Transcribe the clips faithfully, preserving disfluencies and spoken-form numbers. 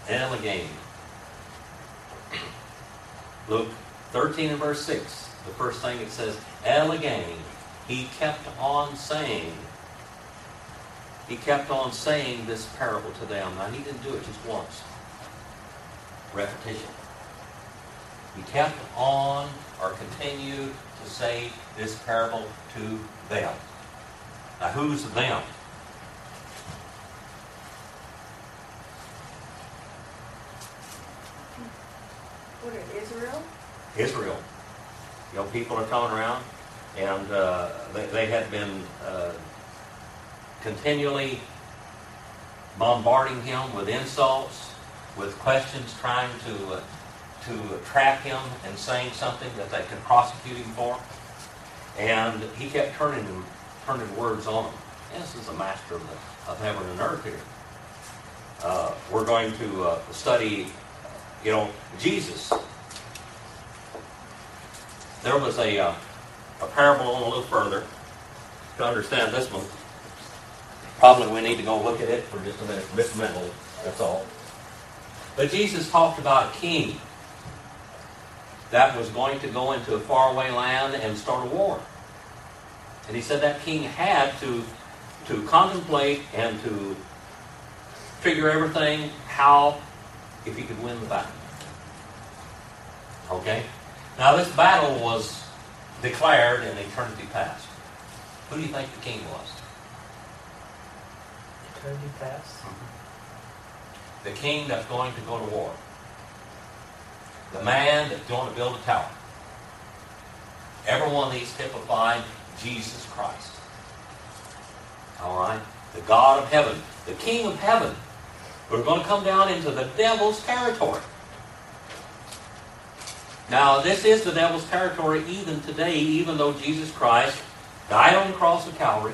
El again. Luke thirteen and verse six. The first thing it says, El again. He kept on saying. He kept on saying this parable to them. Now, he didn't do it just once. Repetition. He kept on or continued to say this parable to them. Now, who's them? What is Israel? Israel. You know, people are coming around, and uh, they, they had been uh, continually bombarding him with insults, with questions, trying to uh, to trap him and saying something that they could prosecute him for. And he kept turning them, turning words on them. And this is the master of, the, of heaven and earth here. Uh, we're going to uh, study, you know, Jesus. There was a, uh, a parable on a little further. To understand this one, probably we need to go look at it for just a minute, just mentally, that's all. But Jesus talked about a king that was going to go into a faraway land and start a war. And he said that king had to, to contemplate and to figure everything how, if he could win the battle. Okay? Now this battle was declared in eternity past. Who do you think the king was? Eternity past? Mm-hmm. The king that's going to go to war. The man that's going to build a tower. Every one of these typified Jesus Christ. All right? The God of heaven. The King of heaven. We're going to come down into the devil's territory. Now, this is the devil's territory even today, even though Jesus Christ died on the cross of Calvary,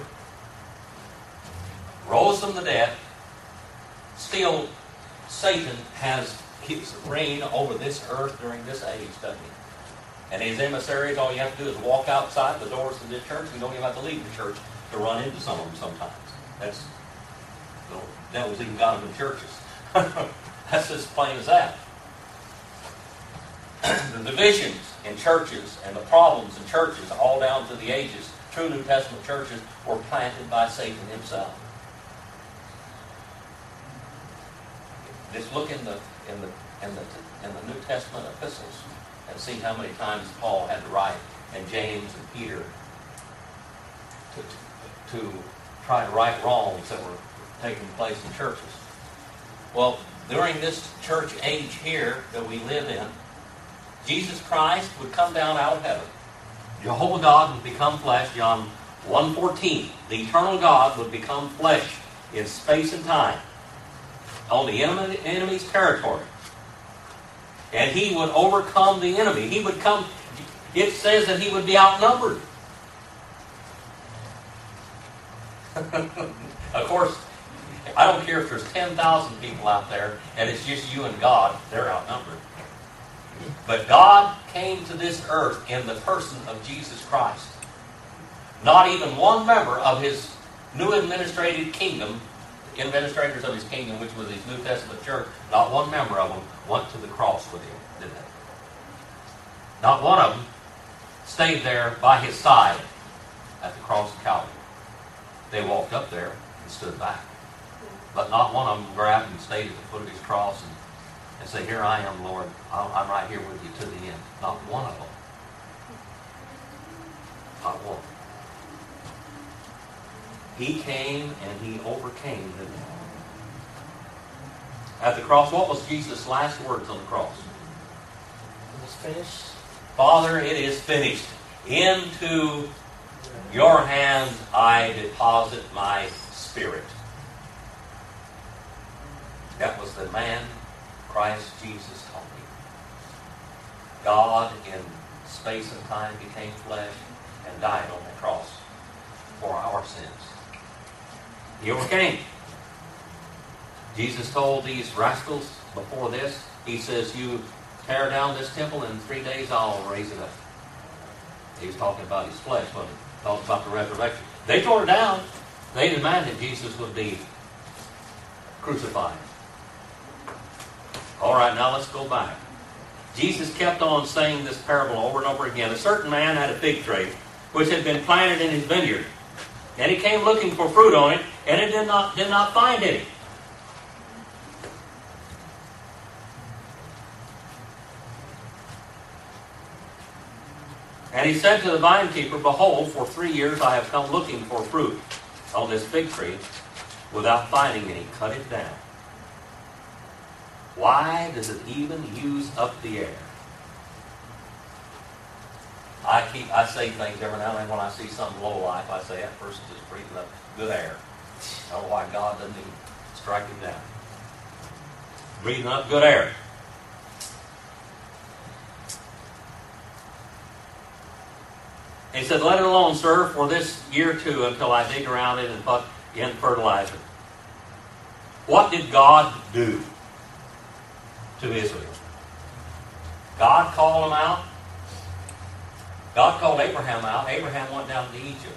rose from the dead. Still, Satan has his reign over this earth during this age, doesn't he? And his emissaries, all you have to do is walk outside the doors of this church. You don't even have to leave the church to run into some of them sometimes. That's, the devil's even got them in churches. That's as plain as that. The divisions in churches and the problems in churches all down through the ages, true New Testament churches, were planted by Satan himself. Just look in the in the in the in the New Testament epistles and see how many times Paul had to write, and James and Peter, to, to try to right wrongs that were taking place in churches. Well, during this church age here that we live in, Jesus Christ would come down out of heaven. Jehovah God would become flesh, John one fourteen. The eternal God would become flesh in space and time on the enemy, enemy's territory. And he would overcome the enemy. He would come, it says that he would be outnumbered. Of course, I don't care if there's ten thousand people out there and it's just you and God, they're outnumbered. But God came to this earth in the person of Jesus Christ. Not even one member of his new administrated kingdom, administrators of his kingdom, which was his New Testament church, not one member of them went to the cross with him, did they? Not one of them stayed there by his side at the cross of Calvary. They walked up there and stood back. But not one of them grabbed and stayed at the foot of his cross and, and said, "Here I am, Lord. I'm right here with you to the end." Not one of them. Not one. He came and he overcame the devil. At the cross, what was Jesus' last words on the cross? It was finished. Father, it is finished. Into your hands I deposit my spirit. That was the man Christ Jesus taught me. God in space and time became flesh and died on the cross for our sins. He overcame. Jesus told these rascals before this, he says, "You tear down this temple, and in three days I'll raise it up." He was talking about his flesh, wasn't he? Talking about the resurrection. They tore it down. They demanded Jesus would be crucified. All right, now let's go back. Jesus kept on saying this parable over and over again. A certain man had a fig tree, which had been planted in his vineyard. And he came looking for fruit on it, and it did not, did not find any. And he said to the vinekeeper, Behold, for three years I have come looking for fruit on this fig tree, without finding any. Cut it down. Why does it even use up the air? I keep I say things every now and then when I see some low life. I say that person's just breathing up good air. I don't know why God doesn't even strike him down. Breathing up good air. He said, Let it alone, sir, for this year or two until I dig around it and put in fertilizer. What did God do to Israel? God called them out. God called Abraham out. Abraham went down to Egypt.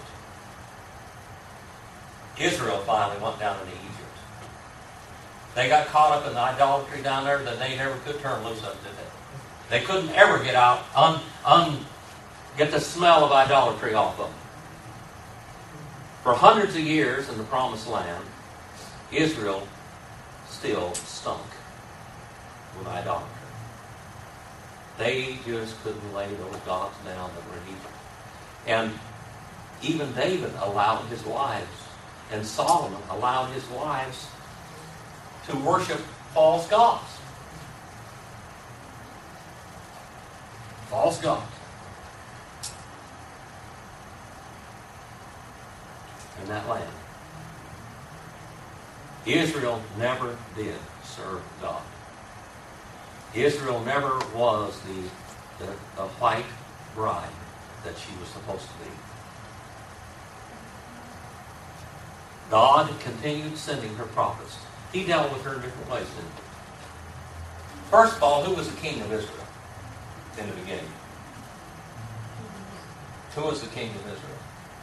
Israel finally went down into Egypt. They got caught up in the idolatry down there that they never could turn loose of, did they? They couldn't ever get out, un, un, get the smell of idolatry off them. For hundreds of years in the Promised Land, Israel still stunk with idolatry. They just couldn't lay those gods down that were in Egypt. And even David allowed his wives, and Solomon allowed his wives to worship false gods. False gods. In that land. Israel never did serve God. Israel never was the, the, the white bride that she was supposed to be. God continued sending her prophets. He dealt with her in different ways, didn't he? First of all, who was the king of Israel in the beginning? Who was the king of Israel?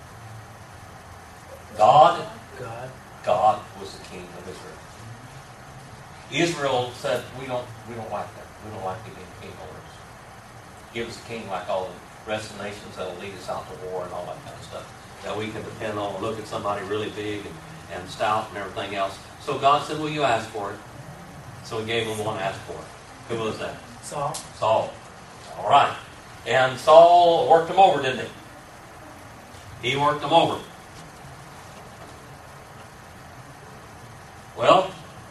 God. God. God was the king of Israel. Israel said, we don't we don't like that. We don't like being king over us. Give us a king like all the rest of the nations that will lead us out to war and all that kind of stuff. That we can depend on, look at somebody really big and, and stout and everything else. So God said, well, you ask for it. So he gave them one ask for it. Who was that? Saul. Saul. All right. And Saul worked him over, didn't he? He worked him over. Well,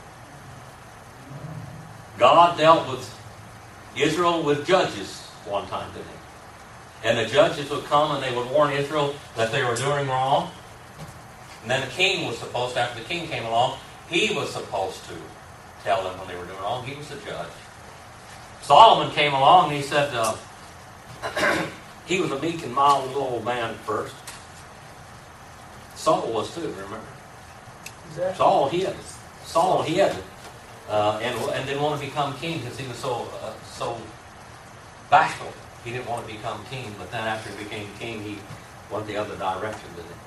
God dealt with Israel with judges one time, didn't he? And the judges would come and they would warn Israel that they were doing wrong. And then the king was supposed to, after the king came along, he was supposed to tell them when they were doing wrong. He was the judge. Solomon came along and he said, uh, he was a meek and mild little old man at first. Saul was too, remember? Exactly. Saul hid. Saul hid. Uh, and, and didn't want to become king because he was so uh, so bashful. He didn't want to become king, but then after he became king, he went the other direction, didn't he?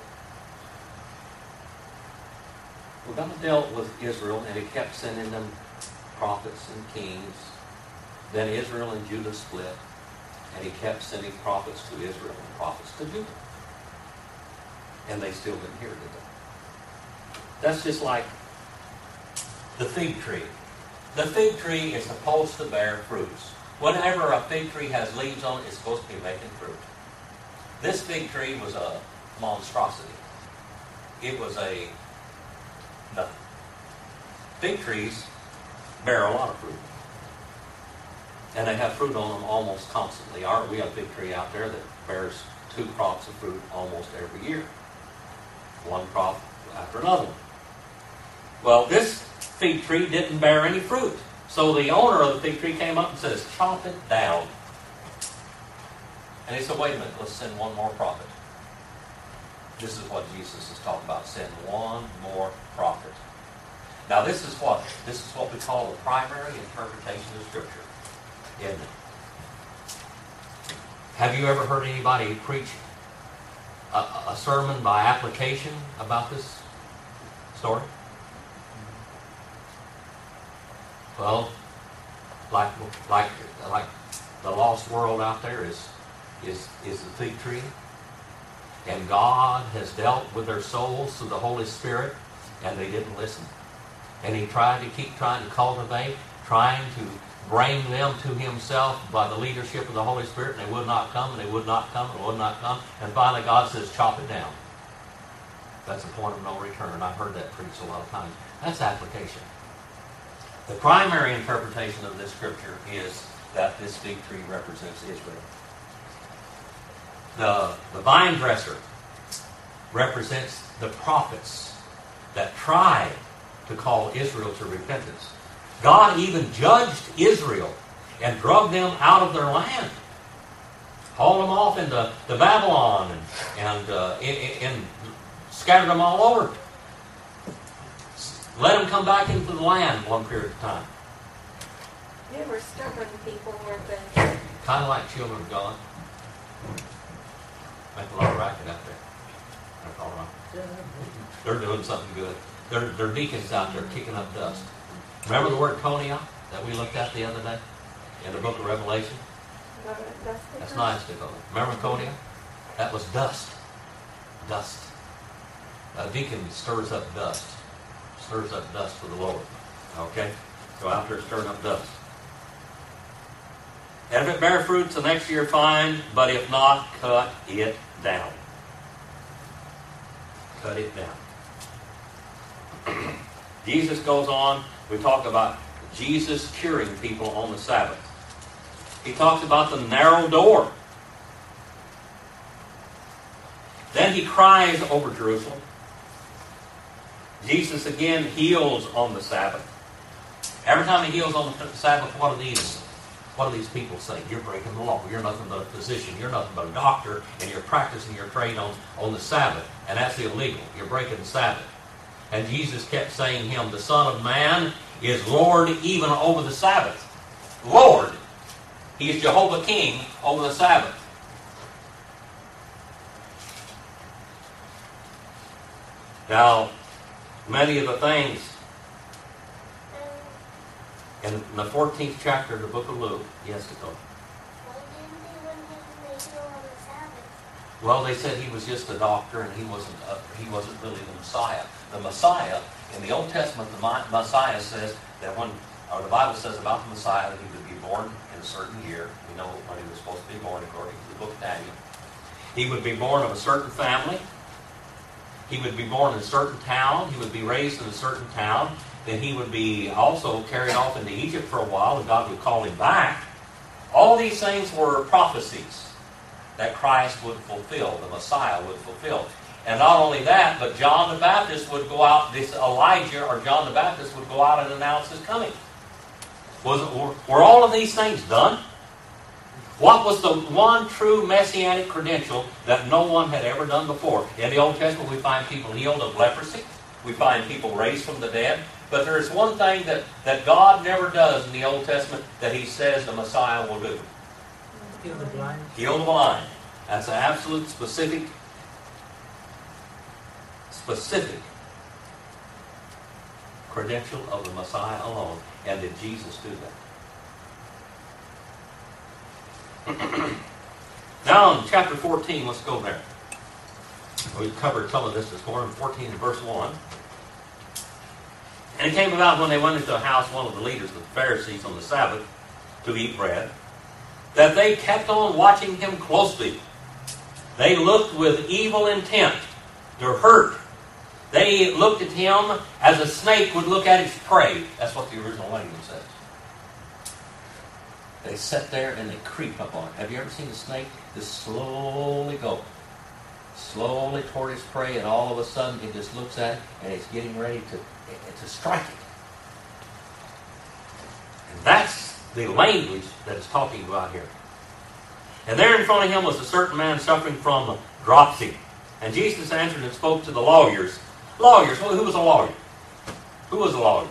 Well, God dealt with Israel, and he kept sending them prophets and kings. Then Israel and Judah split, and he kept sending prophets to Israel and prophets to Judah. And they still didn't hear, did they? That's just like the fig tree. The fig tree is supposed to bear fruits. Whenever a fig tree has leaves on it, it's supposed to be making fruit. This fig tree was a monstrosity. It was a nothing. Fig trees bear a lot of fruit. And they have fruit on them almost constantly. Our, we have a fig tree out there that bears two crops of fruit almost every year. One crop after another one. Well, this fig tree didn't bear any fruit. So the owner of the fig tree came up and says, chop it down. And he said, wait a minute, let's send one more prophet. This is what Jesus is talking about. Send one more prophet. Now this is what? This is what we call the primary interpretation of Scripture. Isn't it? Have you ever heard anybody preach a, a sermon by application about this story? Well, like like like the lost world out there is is is the fig tree. And God has dealt with their souls through the Holy Spirit, and they didn't listen. And He tried to keep trying to cultivate, trying to bring them to Himself by the leadership of the Holy Spirit, and they would not come, and they would not come, and would not come. And finally God says, chop it down. That's a point of no return. I've heard that preached a lot of times. That's application. The primary interpretation of this scripture is that this fig tree represents Israel. The, the vine dresser represents the prophets that tried to call Israel to repentance. God even judged Israel and drug them out of their land. Hauled them off into the Babylon and, and, uh, and, and scattered them all over. Let them come back into the land one period of time. They were stubborn people, weren't they? Kind of like children of God. Make a lot of racket out there. That's all right. They're doing something good. They're, they're deacons out there kicking up dust. Remember the word konia that we looked at the other day in the book of Revelation? That's nice to go. Remember konia? That was dust. Dust. A deacon stirs up dust. Stirs up dust for the Lord. Okay? Go out there stirring up dust. And if it bear fruits the next year, fine. But if not, cut it down. Cut it down. Jesus goes on. We talk about Jesus curing people on the Sabbath. He talks about the narrow door. Then He cries over Jerusalem. Jesus again heals on the Sabbath. Every time He heals on the Sabbath, what are these? What do these people say? You're breaking the law. You're nothing but a physician. You're nothing but a doctor, and you're practicing your trade on, on the Sabbath. And that's illegal. You're breaking the Sabbath. And Jesus kept saying to him, the Son of Man is Lord even over the Sabbath. Lord. He is Jehovah King over the Sabbath. Now, many of the things in the fourteenth chapter of the book of Luke, yes, Dakota. Why didn't they want him to make it on the Sabbath? Well, they said he was just a doctor and he wasn't a, he wasn't really the Messiah. The Messiah, in the Old Testament, the Messiah says that when, or the Bible says about the Messiah that he would be born in a certain year. We know when he was supposed to be born according to the book of Daniel. He would be born of a certain family. He would be born in a certain town. He would be raised in a certain town. Then he would be also carried off into Egypt for a while, and God would call him back. All these things were prophecies that Christ would fulfill, the Messiah would fulfill. And not only that, but John the Baptist would go out, this Elijah or John the Baptist would go out and announce his coming. Was it, were, were all of these things done? What was the one true messianic credential that no one had ever done before? In the Old Testament, we find people healed of leprosy. We find people raised from the dead. But there is one thing that, that God never does in the Old Testament that He says the Messiah will do. Heal the blind. Heal the blind. That's an absolute specific, specific credential of the Messiah alone. And did Jesus do that? Now in chapter fourteen, let's go there. We've covered some of this this morning, fourteen and verse one. And it came about when they went into a house, one of the leaders of the Pharisees on the Sabbath, to eat bread, that they kept on watching him closely. They looked with evil intent to hurt. They looked at him as a snake would look at its prey. That's what the original language says. They sat there and they creep up on it. Have you ever seen a snake just slowly go? Slowly toward its prey, and all of a sudden it just looks at it and it's getting ready to, to strike it. And that's the language that it's talking about here. And there in front of him was a certain man suffering from dropsy. And Jesus answered and spoke to the lawyers. Lawyers, who was a lawyer? Who was a lawyer?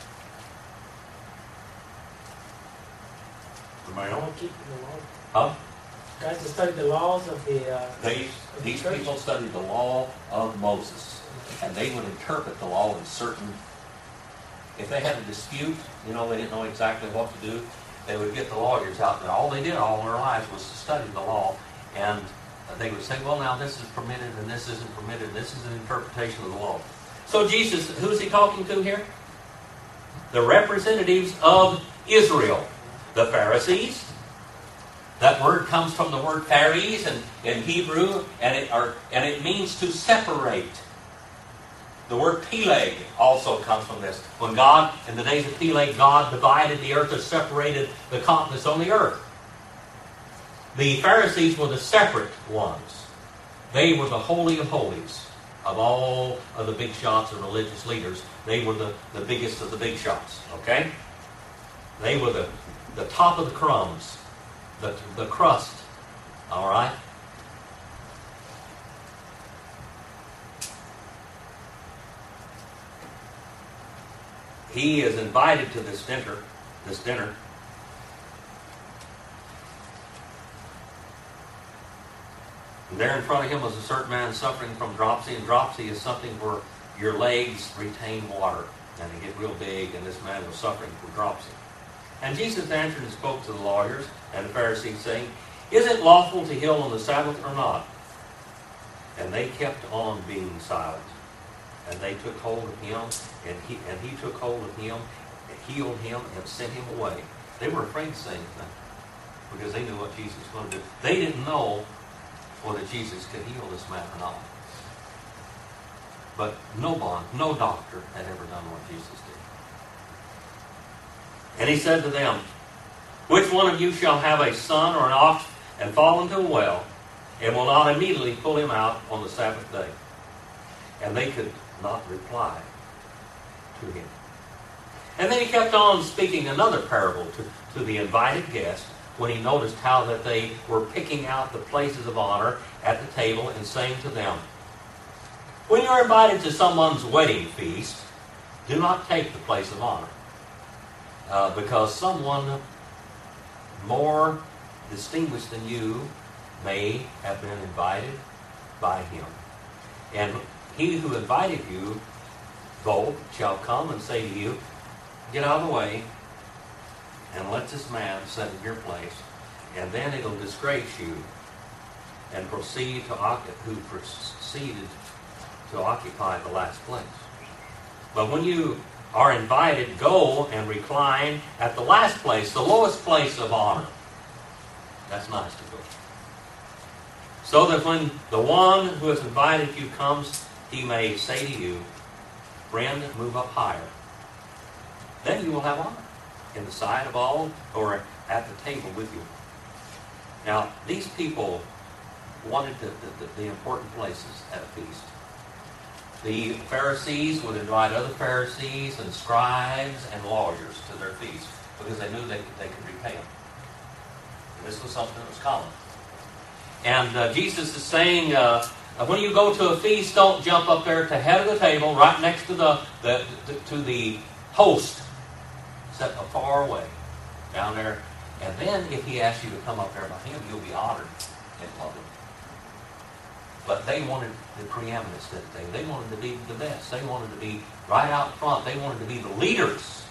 Anybody know? Keeping the law. Huh? Guys that study the laws of the. Uh, These, of these the church. people studied the law of Moses. And they would interpret the law in certain if they had a dispute, you know, they didn't know exactly what to do, they would get the lawyers out there. All they did all their lives was to study the law, and they would say, well, now this is permitted and this isn't permitted. This is an interpretation of the law. So Jesus, who's he talking to here? The representatives of Israel, the Pharisees. That word comes from the word Pharisees in, in Hebrew, and it, are, and it means to separate. The word Peleg also comes from this. When God, in the days of Peleg, God divided the earth and separated the continents on the earth. The Pharisees were the separate ones. They were the holy of holies of all of the big shots and religious leaders. They were the, the biggest of the big shots. Okay? They were the, the top of the crumbs. The, the crust. All right? He is invited to this dinner. This dinner. And there in front of him was a certain man suffering from dropsy. And dropsy is something where your legs retain water. And they get real big, and this man was suffering from dropsy. And Jesus answered and spoke to the lawyers and the Pharisees, saying, is it lawful to heal on the Sabbath or not? And they kept on being silent. And they took hold of him, and he and he took hold of him, and healed him, and sent him away. They were afraid to say anything, because they knew what Jesus was going to do. They didn't know whether Jesus could heal this man or not. But no one, no doctor had ever done what Jesus did. And he said to them, which one of you shall have a son or an ox and fall into a well, and will not immediately pull him out on the Sabbath day? And they could not reply to him. And then he kept on speaking another parable to, to the invited guests, when he noticed how that they were picking out the places of honor at the table, and saying to them, when you're invited to someone's wedding feast, do not take the place of honor. Uh, because someone more distinguished than you may have been invited by him. And he who invited you, both, shall come and say to you, get out of the way, and let this man sit in your place. And then it'll disgrace you, and proceed to who proceeded to occupy the last place. But when you are invited, go and recline at the last place, the lowest place of honor. That's nice to go. So that when the one who has invited you comes, he may say to you, friend, move up higher. Then you will have honor in the sight of all who are at the table with you. Now, these people wanted the, the, the important places at a feast. The Pharisees would invite other Pharisees and scribes and lawyers to their feast, because they knew they could, they could repay them. And this was something that was common. And uh, Jesus is saying, uh, when you go to a feast, don't jump up there at the head of the table, right next to the, the, the to the host, set far away down there. And then if he asks you to come up there by him, you'll be honored in public. But they wanted the preeminence that day. They wanted to be the best. They wanted to be right out front. They wanted to be the leaders.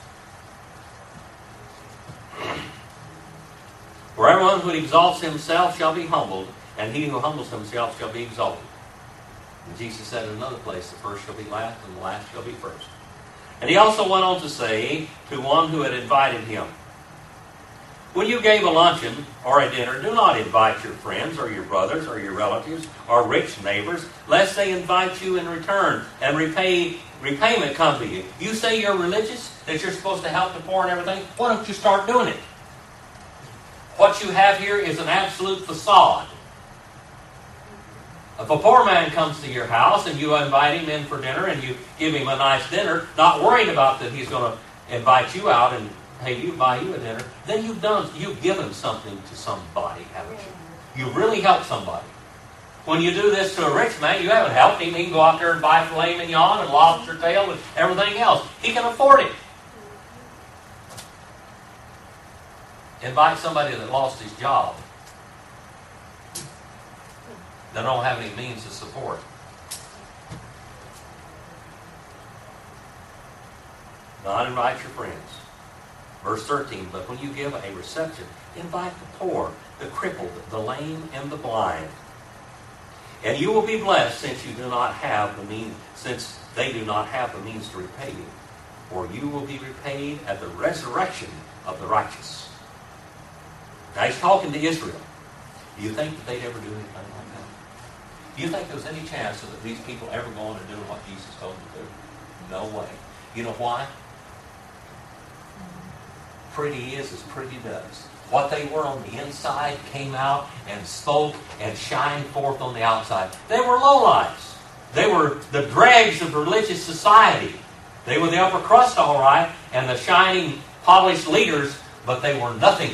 For everyone who exalts himself shall be humbled, and he who humbles himself shall be exalted. And Jesus said in another place, the first shall be last, and the last shall be first. And he also went on to say to one who had invited him, when you gave a luncheon or a dinner, do not invite your friends or your brothers or your relatives or rich neighbors, lest they invite you in return and repay repayment come to you. You say you're religious, that you're supposed to help the poor and everything. Why don't you start doing it? What you have here is an absolute facade. If a poor man comes to your house and you invite him in for dinner and you give him a nice dinner, not worried about that he's going to invite you out and hey, you buy you a dinner, then you've done, you've given something to somebody, haven't you? You really helped somebody. When you do this to a rich man, you haven't helped him. He can go out there and buy filet mignon and lobster tail and everything else. He can afford it. Invite somebody that lost his job, that don't have any means of support. Not invite your friends. Verse thirteen, but when you give a reception, invite the poor, the crippled, the lame, and the blind. And you will be blessed since you do not have the means, since they do not have the means to repay you. For you will be repaid at the resurrection of the righteous. Now he's talking to Israel. Do you think that they'd ever do anything like that? Do you think there's any chance that these people ever going to do what Jesus told them to do? No way. You know why? Pretty is as pretty does. What they were on the inside came out and spoke and shined forth on the outside. They were lowlifes. They were the dregs of religious society. They were the upper crust, all right, and the shining, polished leaders, but they were nothing.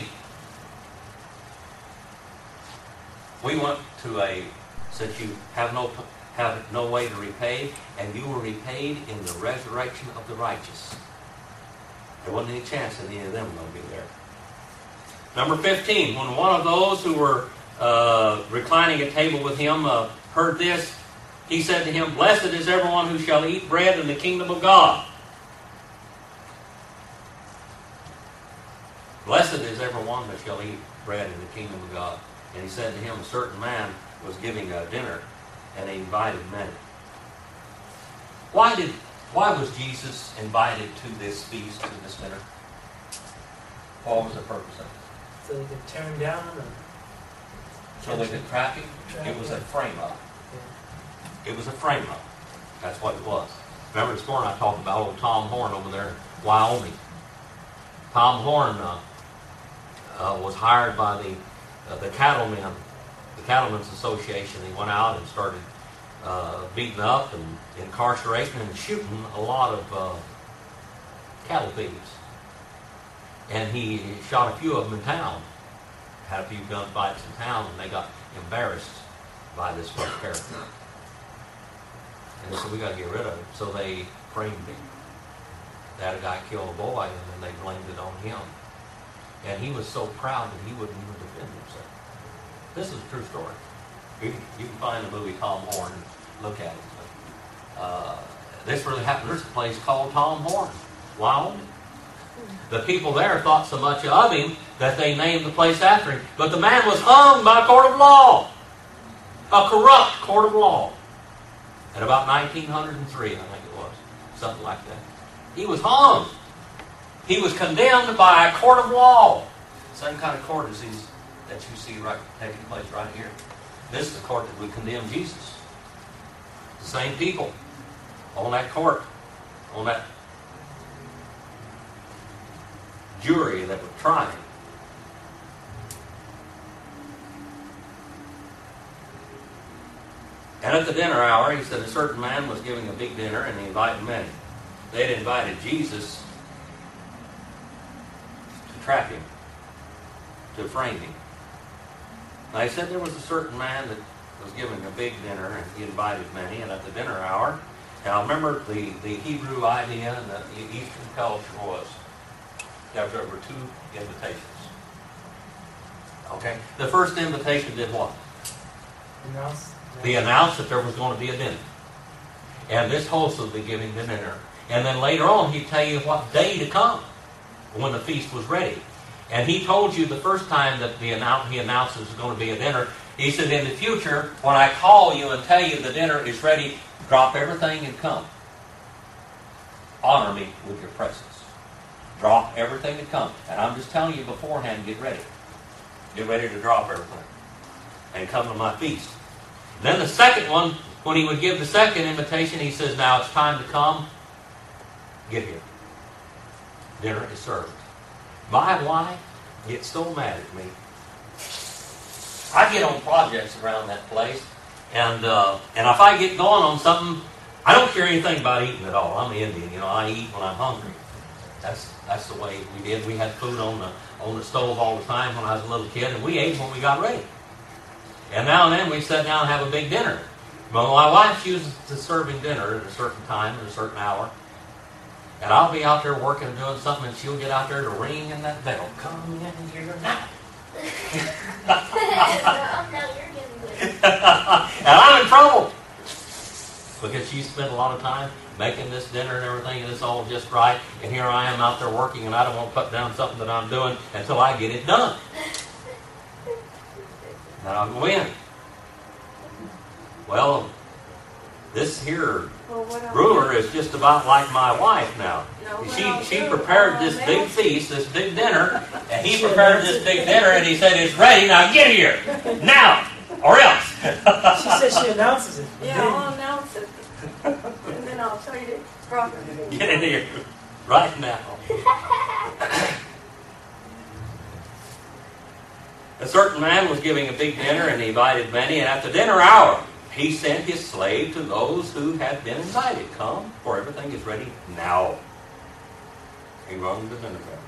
We went to a, since you have no have no way to repay, and you were repaid in the resurrection of the righteous. There wasn't any chance that any of them were going to be there. Number fifteen, when one of those who were uh, reclining at table with him uh, heard this, he said to him, blessed is everyone who shall eat bread in the kingdom of God. Blessed is everyone that shall eat bread in the kingdom of God. And he said to him, a certain man was giving a dinner, and he invited many. Why did why was Jesus invited to this feast, to this dinner? What was the purpose of it? So they could turn down and So they could trap him? Trap It was a him. frame-up. It was a frame-up. That's what it was. Remember this morning I talked about old Tom Horn over there in Wyoming. Tom Horn uh, uh, was hired by the uh, the cattlemen, the Cattlemen's Association. He went out and started uh, beating up and incarcerating and shooting a lot of uh, cattle thieves. And he shot a few of them in town. Had a few gunfights in town, and they got embarrassed by this first character. And they said, we got to get rid of him. So they framed him. They had a guy kill a boy, and then they blamed it on him. And he was so proud that he wouldn't even defend himself. This is a true story. You can, you can find the movie Tom Horn and look at it. But, uh, this really happened. There's a place called Tom Horn, Wyoming. The people there thought so much of him that they named the place after him. But the man was hung by a court of law. A corrupt court of law. At about nineteen oh three, I think it was. Something like that. He was hung. He was condemned by a court of law. Same kind of court as these that you see right taking place right here. This is the court that would condemn Jesus. The same people on that court, on that jury that would try him. And at the dinner hour, he said a certain man was giving a big dinner and he invited many. They'd invited Jesus to trap him, to frame him. Now he said there was a certain man that was giving a big dinner and he invited many, and at the dinner hour, now remember the, the Hebrew idea and the Eastern culture was that there were two invitations. Okay? The first invitation did what? announce. He announced that there was going to be a dinner. And this host would be giving the dinner. And then later on, he'd tell you what day to come when the feast was ready. And he told you the first time that the announce, he announced there was going to be a dinner, he said, in the future, when I call you and tell you the dinner is ready, drop everything and come. Honor me with your presence. Drop everything and come. And I'm just telling you beforehand, get ready. Get ready to drop everything. And come to my feast. Then the second one, when he would give the second invitation, he says, now it's time to come. Get here. Dinner is served. My wife gets so mad at me. I get on projects around that place, and uh, and if I get going on something, I don't care anything about eating at all. I'm Indian, you know. I eat when I'm hungry. That's that's the way we did. We had food on the on the stove all the time when I was a little kid, and we ate when we got ready. And now and then we sit down and have a big dinner. But my wife chooses to serving dinner at a certain time, at a certain hour. And I'll be out there working, doing something, and she'll get out there to ring in that bell. Come in here now. Oh, no, you're getting good. And I'm in trouble. because she spent a lot of time making this dinner and everything, and it's all just right. And here I am out there working, and I don't want to put down something that I'm doing until I get it done. Now I'll go in. Well, this here Well, what I'll ruler do- is just about like my wife now. No, what She I'll she do, prepared I'll this big mail- feast, this big dinner, and he prepared this big dinner, and he said, "It's ready. Now get here now, or else." She said she announces it. Yeah, I'll announce it. And then I'll tell you to properly. Get in here right now. A certain man was giving a big dinner, and he invited many, and at the dinner hour, he sent his slave to those who had been invited. Come, for everything is ready now. He rung the dinner bell.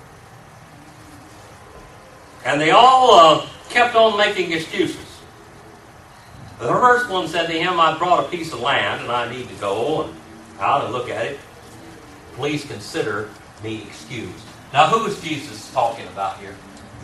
And they all uh, kept on making excuses. The first one said to him, "I brought a piece of land, and I need to go and out and look at it. Please consider me excused." Now, who is Jesus talking about here?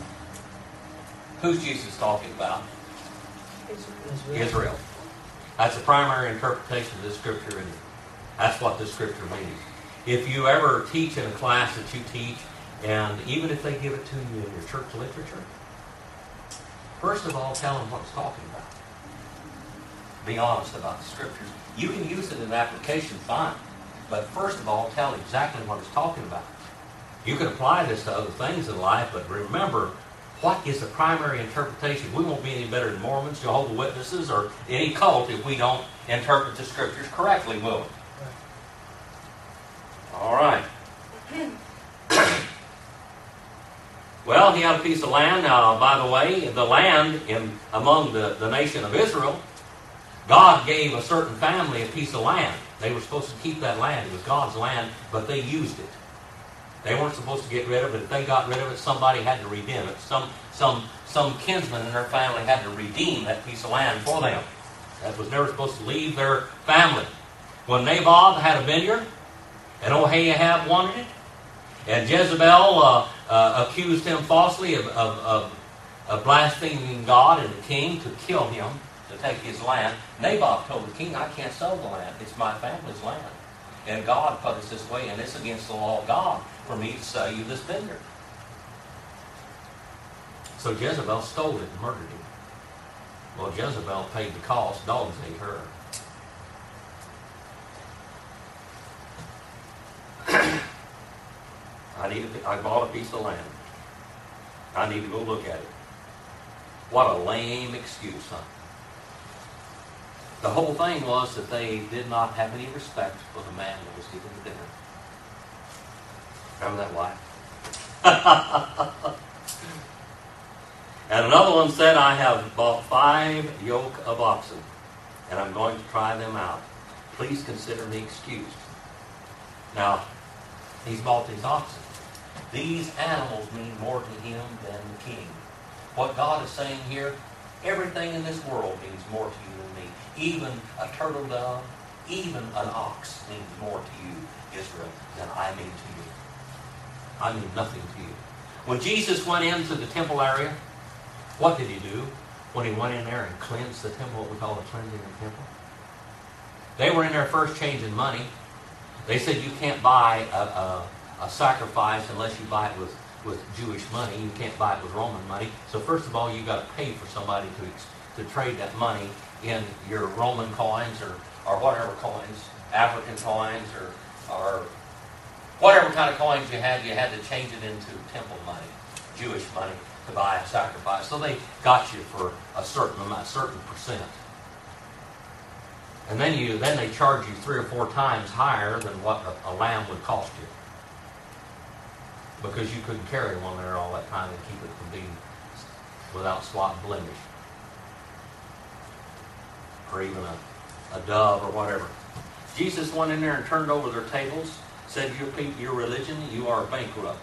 Who's Jesus talking about? Israel. Israel. That's the primary interpretation of this scripture, and that's what this scripture means. If you ever teach in a class that you teach, and even if they give it to you in your church literature, first of all, tell them what it's talking about. Be honest about the scriptures. You can use it in application, fine. But first of all, tell exactly what it's talking about. You can apply this to other things in life, but remember, what is the primary interpretation? We won't be any better than Mormons, Jehovah's Witnesses, or any cult if we don't interpret the scriptures correctly, will we? All right. Well, he had a piece of land. Now, by the way, the land in among the, the nation of Israel, God gave a certain family a piece of land. They were supposed to keep that land. It was God's land, but they used it. They weren't supposed to get rid of it. If they got rid of it, somebody had to redeem it. Some some some kinsman in their family had to redeem that piece of land for them. That was never supposed to leave their family. When Naboth had a vineyard, and Ahab wanted it, and Jezebel uh, uh, accused him falsely of, of, of, of blaspheming God and the king to kill him, to take his land, Naboth told the king, "I can't sell the land. It's my family's land. And God put us this way, and it's against the law of God for me to sell you this vineyard." So Jezebel stole it and murdered him. Well, Jezebel paid the cost. Dogs ate her. I need a, I bought a piece of land. I need to go look at it. What a lame excuse, huh? The whole thing was that they did not have any respect for the man that was giving the dinner. Remember that wife? And another one said, "I have bought five yoke of oxen, and I'm going to try them out. Please consider me excused." Now, he's bought these oxen. These animals mean more to him than the king. What God is saying here, everything in this world means more to you than me. Even a turtle dove, even an ox means more to you, Israel, than I mean to you. I mean nothing to you. When Jesus went into the temple area, what did he do when he went in there and cleansed the temple, what we call the cleansing of the temple? They were in there first changing money. They said you can't buy a, a, a sacrifice unless you buy it with, with Jewish money. You can't buy it with Roman money. So first of all, you got to pay for somebody to, to trade that money in your Roman coins or, or whatever coins, African coins or, or whatever kind of coins you had, you had to change it into temple money, Jewish money, to buy a sacrifice. So they got you for a certain amount, a certain percent. And then you then they charge you three or four times higher than what a, a lamb would cost you. Because you couldn't carry one there all that time and keep it from being without spot and blemish. Or even a, a dove or whatever. Jesus went in there and turned over their tables, said, your people, your religion, you are bankrupt.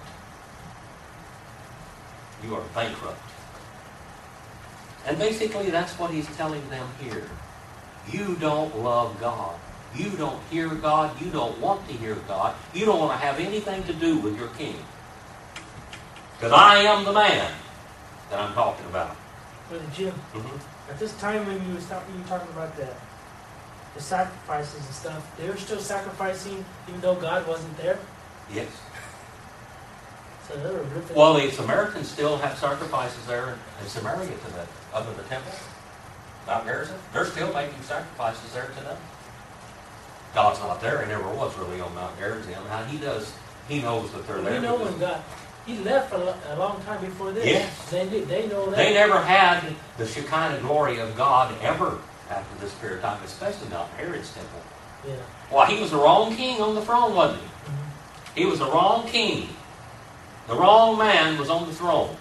You are bankrupt. And basically that's what he's telling them here. You don't love God. You don't hear God. You don't want to hear God. You don't want to have anything to do with your king. Because I am the man that I'm talking about. Brother Jim, Mm-hmm. at this time when you was talking, you were talking about that the sacrifices and stuff, they were still sacrificing even though God wasn't there. Yes. So they were ripping. Well, the Samaritans still have sacrifices there in Samaria to the other the temple. Mount Gerizim. They're still making sacrifices there today. God's not there. He never was really on Mount Gerizim. Now he does. He knows that they're we there. know because when God, He left a, lo- a long time before this. Yes. They did. They know that. They never had the Shekinah glory of God ever after this period of time, especially not Herod's temple. Yeah. Well, he was the wrong king on the throne, wasn't he? Mm-hmm. He was the wrong king. The wrong man was on the throne.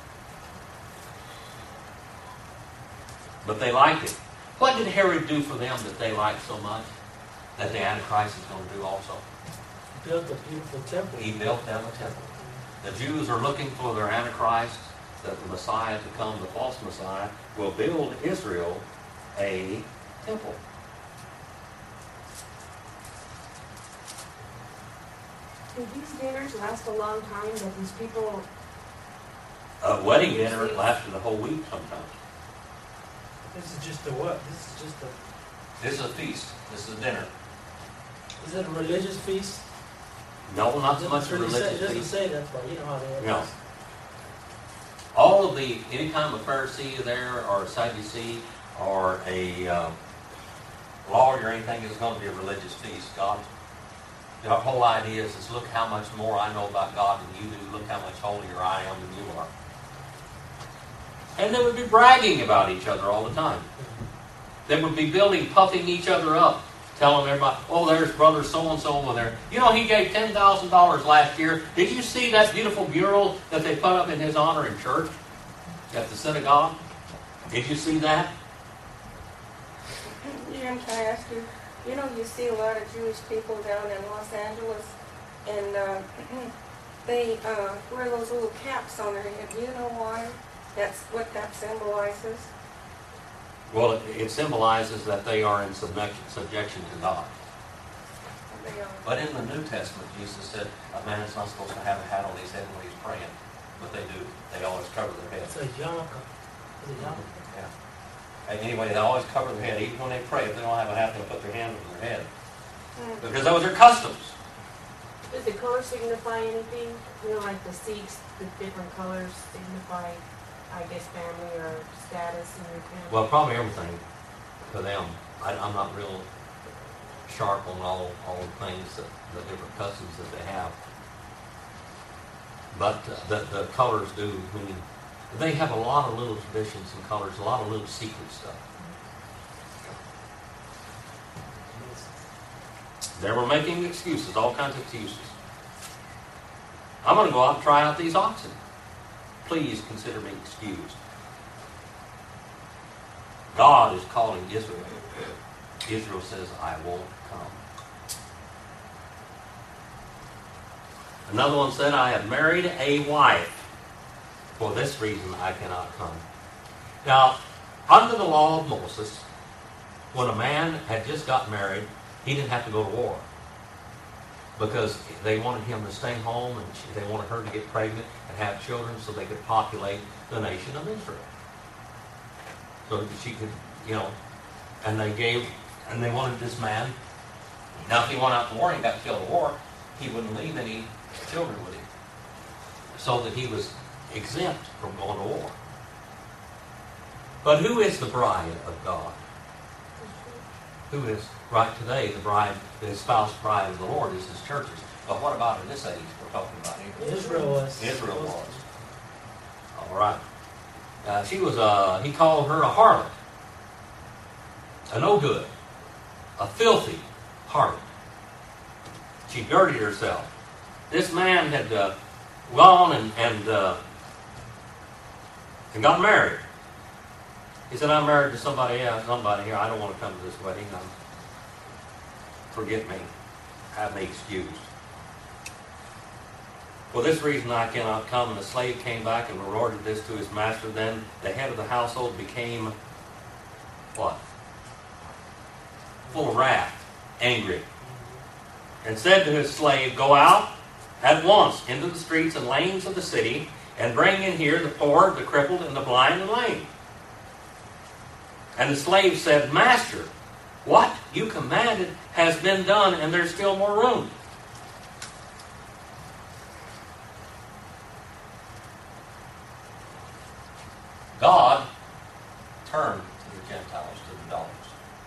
But they liked it. What did Herod do for them that they liked so much? That the Antichrist is going to do also. He built a beautiful temple. He built them a temple. The Jews are looking for their Antichrist, that the Messiah to come, the false Messiah, will build Israel a temple. Do these dinners last a long time? That these people, A wedding dinner lasted a whole week sometimes. This is just a what? This is just a. This is a feast. This is a dinner. Is it a religious feast? No, not so It much a doesn't really say- religious It doesn't feast. say that's why. You know how they are. No. All of the, anytime a Pharisee is there, or a Sadducee, or a uh, lawyer or anything, is going to be a religious feast. God, the whole idea is, is look how much more I know about God than you do. Look how much holier I am than you are. And they would be bragging about each other all the time. They would be building, puffing each other up, telling everybody, oh, there's brother so-and-so over there. You know, he gave ten thousand dollars last year. Did you see that beautiful mural that they put up in his honor in church at the synagogue? Did you see that? Jim, can I ask you, you know, you see a lot of Jewish people down in Los Angeles, and uh, they uh, wear those little caps on their head. Do you know why? That's what that symbolizes. Well, it, it symbolizes that they are in subjection, subjection to God. They are. But in the New Testament, Jesus said a man is not supposed to have a hat on his head when he's praying. But they do. They always cover their head. It's a yarmulke. Is it yarmulke? Yeah. And anyway, they always cover their head. Even when they pray, if they don't have a hat, they'll put their hand over their head. Mm. Because those are customs. does the color signify anything? You know, like the Sikhs, the different colors signify, I guess, family or status in your family. Well, probably everything to them. I, I'm not real sharp on all, all the things, that, the different customs that they have. But uh, the, the colors do mean, they have a lot of little traditions and colors, a lot of little secret stuff. They were making excuses, all kinds of excuses. I'm going to go out and try out these oxen. Please consider me excused. God is calling Israel. Israel says, I won't come. Another one said, I have married a wife. For this reason I cannot come. Now, under the law of Moses, when a man had just got married, he didn't have to go to war. Because they wanted him to stay home, and she, they wanted her to get pregnant and have children so they could populate the nation of Israel. So that she could, you know, and they gave, and they wanted this man. Now, if he went out to war and got killed in war, he wouldn't leave any children with him. So that he was exempt from going to war. But who is the bride of God? Who is, right today, the bride, the espoused bride of the Lord is his churches. But what about in this age we're talking about here? Israel was. Israel was. All right. Uh, she was a, he called her a harlot. A no good. A filthy harlot. She dirtied herself. This man had uh, gone and, and, uh, and got married. He said, I'm married to somebody else, somebody here. I don't want to come to this wedding. I'm, forgive me. Have me excused. For this reason I cannot come. And the slave came back and reported this to his master. Then the head of the household became what? Full of wrath, angry, and said to his slave, go out at once into the streets and lanes of the city, and bring in here the poor, the crippled, and the blind and lame. And the slave said, Master, What you commanded has been done, and there's still more room. God turned to the Gentiles, to the dogs.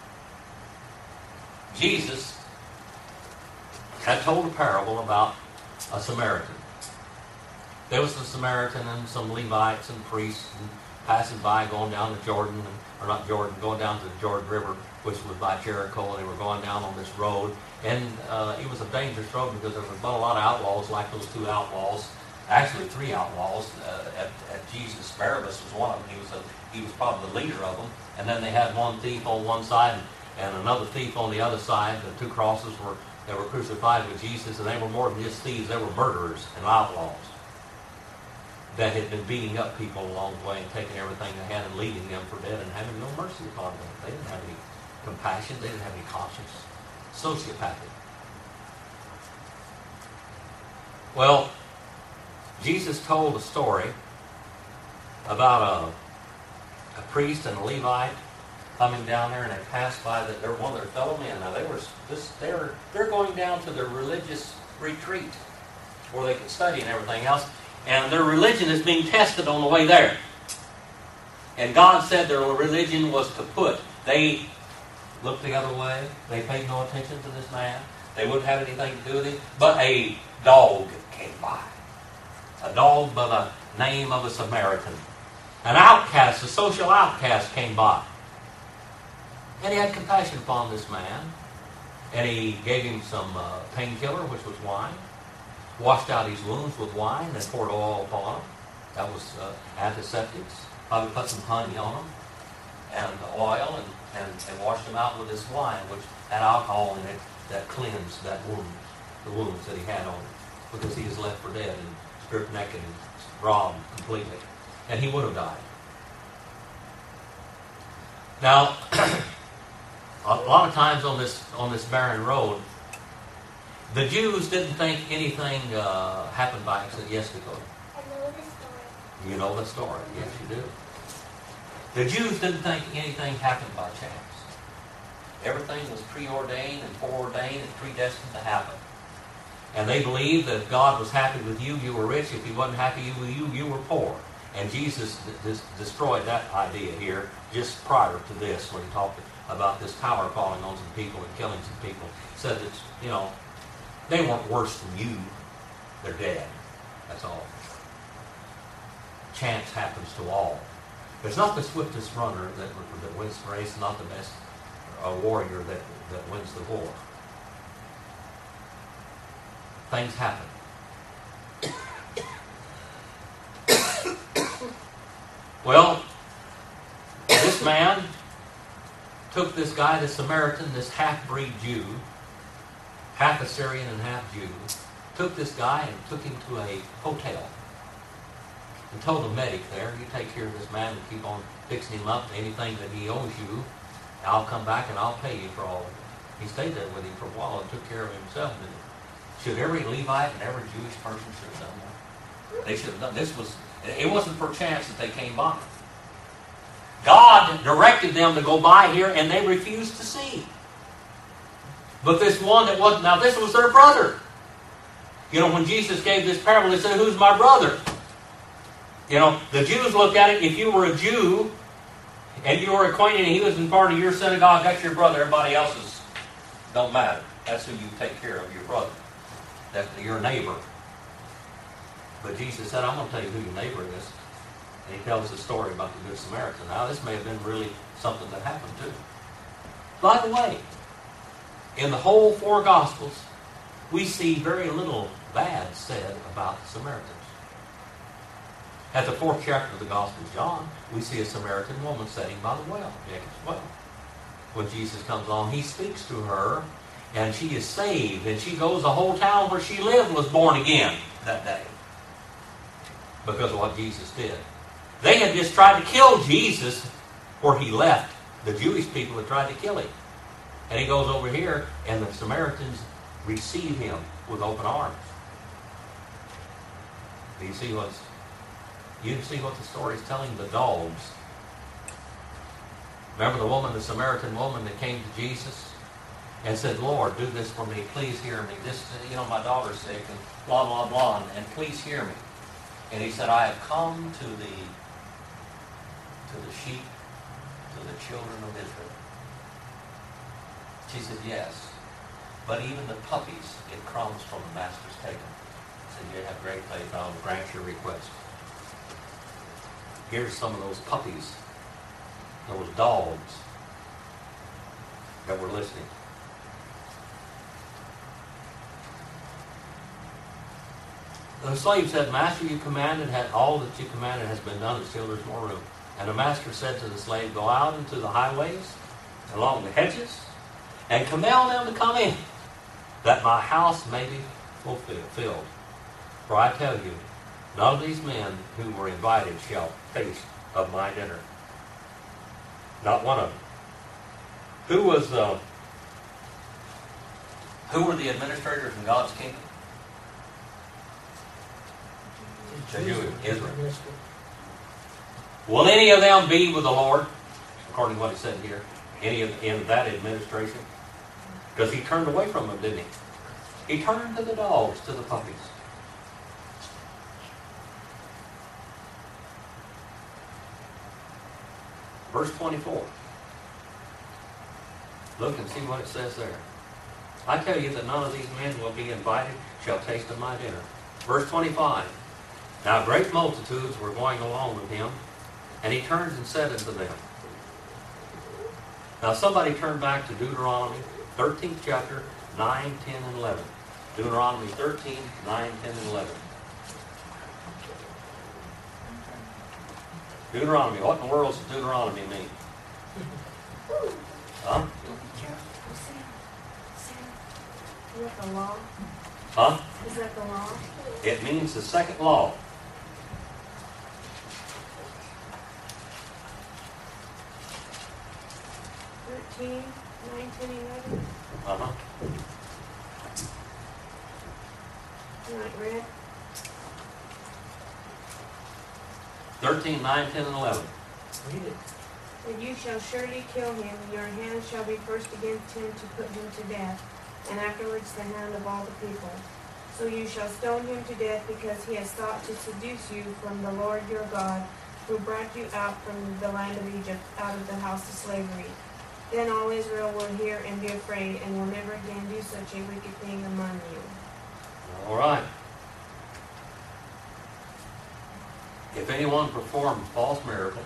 Jesus had told a parable about a Samaritan. There was a Samaritan and some Levites and priests and passing by, going down to Jordan, or not Jordan, going down to the Jordan River, which was by Jericho, and they were going down on this road. And uh, it was a dangerous road because there was a lot of outlaws, like those two outlaws, actually three outlaws. Uh, at, at Jesus, Barabbas was one of them. He was a, he was probably the leader of them. And then they had one thief on one side and, and another thief on the other side. The two crosses were they were crucified with Jesus, and they were more than just thieves; they were murderers and outlaws that had been beating up people along the way and taking everything they had and leaving them for dead and having no mercy upon them. They didn't have any compassion. They didn't have any conscience. Sociopathic. Well, Jesus told a story about a, a priest and a Levite coming down there, and they passed by the, they're one of their fellow men. Now they were this they're they're going down to their religious retreat where they can study and everything else. And their religion is being tested on the way there. And God said their religion was kaput. They looked the other way. They paid no attention to this man. They wouldn't have anything to do with him. But a dog came by. A dog by the name of a Samaritan. An outcast, a social outcast came by. And he had compassion upon this man. And he gave him some uh, painkiller, which was wine. Washed out his wounds with wine and poured oil upon them. That was uh, antiseptics. Probably put some honey on them and oil and, and, and washed them out with this wine, which had alcohol in it that cleansed that wound, the wounds that he had on him, because he was left for dead and stripped naked and robbed completely. And he would have died. Now, a lot of times on this on this barren road, the Jews didn't think anything uh, happened by accident. Yes, Dakota? I know the story. You know the story. Yes, you do. The Jews didn't think anything happened by chance. Everything was preordained and foreordained and predestined to happen. And they believed that if God was happy with you, you were rich. If he wasn't happy with you, you were poor. And Jesus d- d- destroyed that idea here just prior to this, when he talked about this power falling on some people and killing some people. He said that, you know, they weren't worse than you. They're dead. That's all. Chance happens to all. It's not the swiftest runner that, that wins the race, not the best uh, warrior that, that wins the war. Things happen. Well, this man took this guy, the Samaritan, this half-breed Jew, half Assyrian and half Jew, took this guy and took him to a hotel and told the medic there, you take care of this man and keep on fixing him up, anything that he owes you, I'll come back and I'll pay you for all of it. He stayed there with him for a while and took care of himself. And should every Levite and every Jewish person should have done that? They should have done this. Was it wasn't per chance that they came by. God directed them to go by here, and they refused to see. But this one that wasn't, now this was their brother. You know, when Jesus gave this parable, he said, who's my brother? You know, the Jews looked at it, if you were a Jew, and you were acquainted, and he was in part of your synagogue, that's your brother, everybody else's don't matter. That's who you take care of, your brother. That's your neighbor. But Jesus said, I'm going to tell you who your neighbor is. And he tells the story about the Good Samaritan. Now, this may have been really something that happened too. By the way, in the whole four Gospels, we see very little bad said about the Samaritans. At the fourth chapter of the Gospel of John, we see a Samaritan woman sitting by the well, Jacob's well. When Jesus comes on, he speaks to her, and she is saved, and she goes, the whole town where she lived was born again that day because of what Jesus did. They had just tried to kill Jesus where he left. The Jewish people had tried to kill him. And he goes over here, and the Samaritans receive him with open arms. Do you see what's, you see what the story is telling? The dogs Remember the woman, the Samaritan woman that came to Jesus and said, Lord, do this for me. Please hear me. This, you know, my daughter's sick and blah, blah, blah, and please hear me. And he said, I have come to the, to the sheep, to the children of Israel. She said, yes. But even the puppies get crumbs from the master's table. He said, you have great faith. I will grant your request. Here's some of those puppies, those dogs that were listening. The slave said, Master, you commanded, had all that you commanded has been done, and still there's more room. And the master said to the slave, go out into the highways, along the hedges, and compel them to come in, that my house may be fulfilled. For I tell you, none of these men who were invited shall taste of my dinner. Not one of them. Who was uh, who were the administrators in God's kingdom? The Jews, Israel. Will any of them be with the Lord? According to what he said here. Any of in that administration? Because he turned away from them, didn't he? He turned to the dogs, to the puppies. Verse twenty-four. Look and see what it says there. I tell you that none of these men will be invited, shall taste of my dinner. Verse twenty-five. Now great multitudes were going along with him, and he turned and said unto them. Now somebody turn back to Deuteronomy, thirteenth chapter, nine, ten, and eleven. Deuteronomy thirteen, nine, ten, and eleven. Deuteronomy. What in the world does Deuteronomy mean? Huh? Is that the law? Huh? Is that the law? It means the second law. Thirteen, nine, ten, eleven. Uh-huh. You want it read? thirteen, nine, ten, and eleven. Read it. And you shall surely kill him, your hand shall be first against him to put him to death, and afterwards the hand of all the people. So you shall stone him to death, because he has sought to seduce you from the Lord your God, who brought you out from the land of Egypt, out of the house of slavery. Then all Israel will hear and be afraid, and will never again do such a wicked thing among you. All right. If anyone performed false miracles,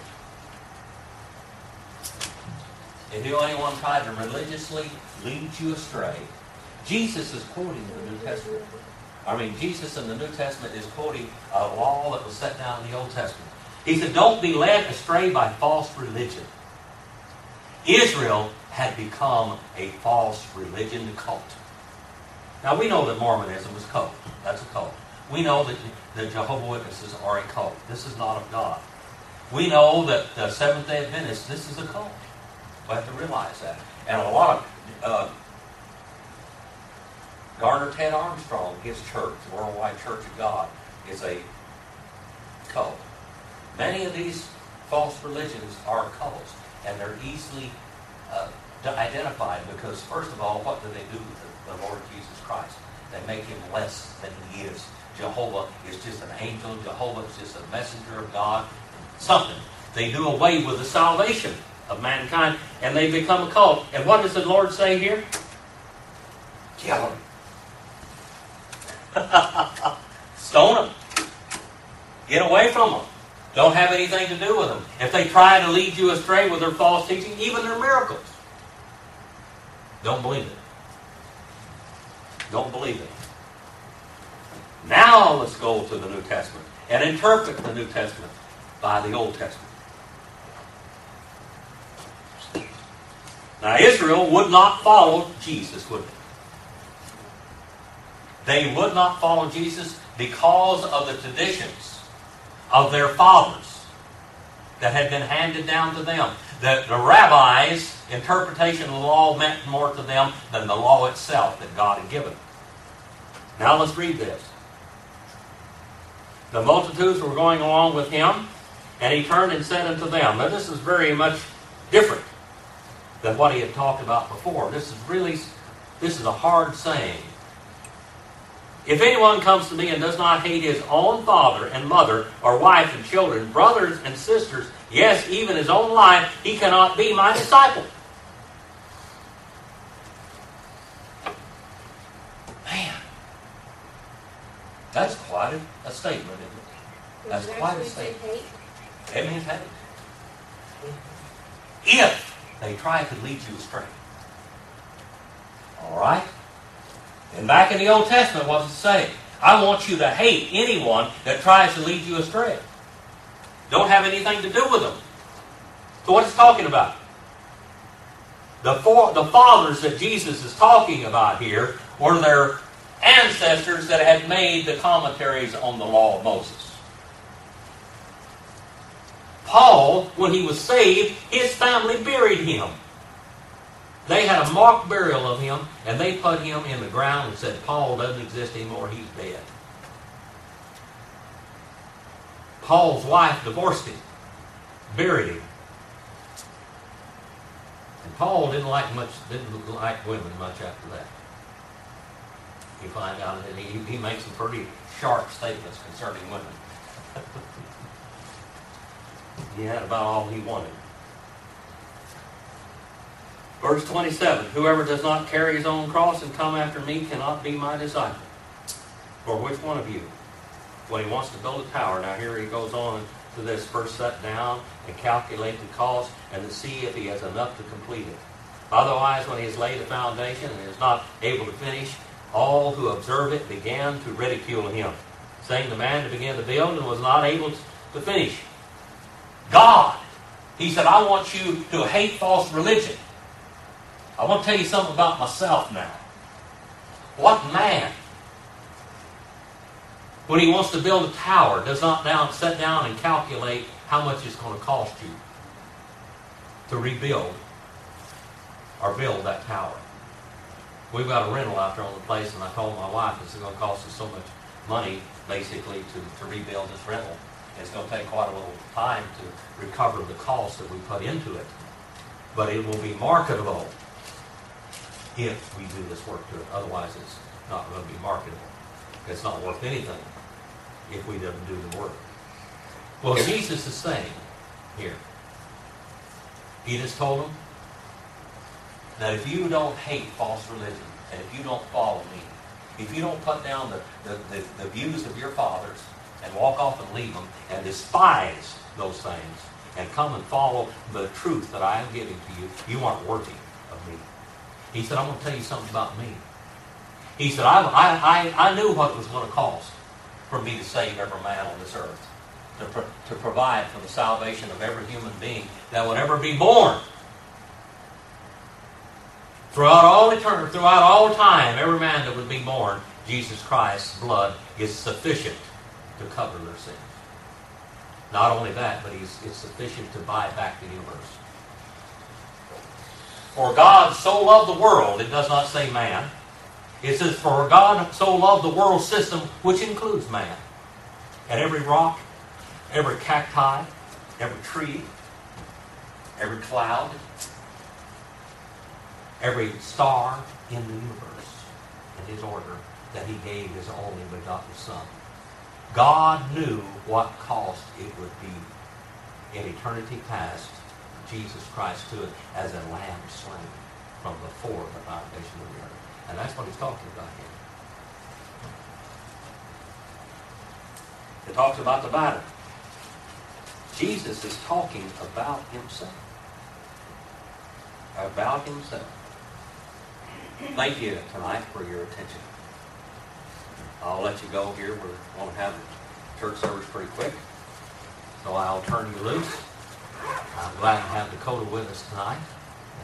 if anyone tried to religiously lead you astray, Jesus is quoting the New Testament. I mean, Jesus in the New Testament is quoting a law that was set down in the Old Testament. He said, don't be led astray by false religion. Israel had become a false religion cult. Now, we know that Mormonism is a cult. That's a cult. We know that the Jehovah's Witnesses are a cult. This is not of God. We know that the Seventh-day Adventists, this is a cult. We have to realize that. And a lot of uh, Garner Ted Armstrong, his church, Worldwide Church of God, is a cult. Many of these false religions are cults, and they're easily uh, identified because, first of all, what do they do with the, the Lord Jesus Christ? They make him less than he is. Jehovah is just an angel. Jehovah is just a messenger of God. Something. They do away with the salvation of mankind, and they become a cult. And what does the Lord say here? Kill them. Stone them. Get away from them. Don't have anything to do with them. If they try to lead you astray with their false teaching, even their miracles, don't believe it. Don't believe it. Now let's go to the New Testament and interpret the New Testament by the Old Testament. Now Israel would not follow Jesus, would they? They would not follow Jesus because of the traditions of their fathers that had been handed down to them. The, the rabbis' interpretation of the law meant more to them than the law itself that God had given. Now let's read this. The multitudes were going along with him, and he turned and said unto them. Now this is very much different than what he had talked about before. This is really, this is a hard saying. If anyone comes to me and does not hate his own father and mother, or wife and children, brothers and sisters, yes, even his own life, he cannot be my disciple. Man, that's quite a, a statement, isn't it? That's Does it quite a actually say statement. hate? It means hate. If they try to lead you astray. All right? And back in the Old Testament, what does it say? I want you to hate anyone that tries to lead you astray. Don't have anything to do with them. So what's it talking about? The, four, the fathers that Jesus is talking about here were their ancestors that had made the commentaries on the law of Moses. Paul, when he was saved, his family buried him. They had a mock burial of him, and they put him in the ground and said, Paul doesn't exist anymore, he's dead. Paul's wife divorced him, buried him. And Paul didn't like much, didn't like women much after that. You find out that he, he makes some pretty sharp statements concerning women. He had about all he wanted. Verse twenty-seven, whoever does not carry his own cross and come after me cannot be my disciple. For which one of you, when he wants to build a tower, now here he goes on to this, first sit down and calculate the cost and to see if he has enough to complete it. Otherwise, when he has laid the foundation and is not able to finish, all who observe it began to ridicule him, saying the man that began to build and was not able to finish. God, he said, I want you to hate false religion. I want to tell you something about myself now. What man, when he wants to build a tower, does not down, sit down and calculate how much it's going to cost you to rebuild or build that tower? We've got a rental out there on the place, and I told my wife it's going to cost us so much money, basically, to, to rebuild this rental. It's going to take quite a little time to recover the cost that we put into it. But it will be marketable if we do this work to it. Otherwise, it's not going to be marketable. It's not worth anything if we don't do the work. Well, Jesus is saying here, he just told them that if you don't hate false religion, and if you don't follow me, if you don't put down the, the, the, the views of your fathers and walk off and leave them and despise those things and come and follow the truth that I am giving to you, you aren't worthy of me. He said, I'm going to tell you something about me. He said, I, I, I, I knew what it was going to cost for me to save every man on this earth, to, pro, to provide for the salvation of every human being that would ever be born. Throughout all eternity, throughout all time, every man that would be born, Jesus Christ's blood is sufficient to cover their sins. Not only that, but he's, it's sufficient to buy back the universe. For God so loved the world, it does not say man. It says, for God so loved the world system, which includes man. And every rock, every cacti, every tree, every cloud, every star in the universe, in his order, that he gave his only begotten Son. God knew what cost it would be in eternity past, Jesus Christ to it as a lamb slain from before the foundation of the earth. And that's what he's talking about here. It talks about the battle. Jesus is talking about himself. About himself. Thank you tonight for your attention. I'll let you go here. We're going to have the church service pretty quick. So I'll turn you loose. I'm glad to have Dakota with us tonight.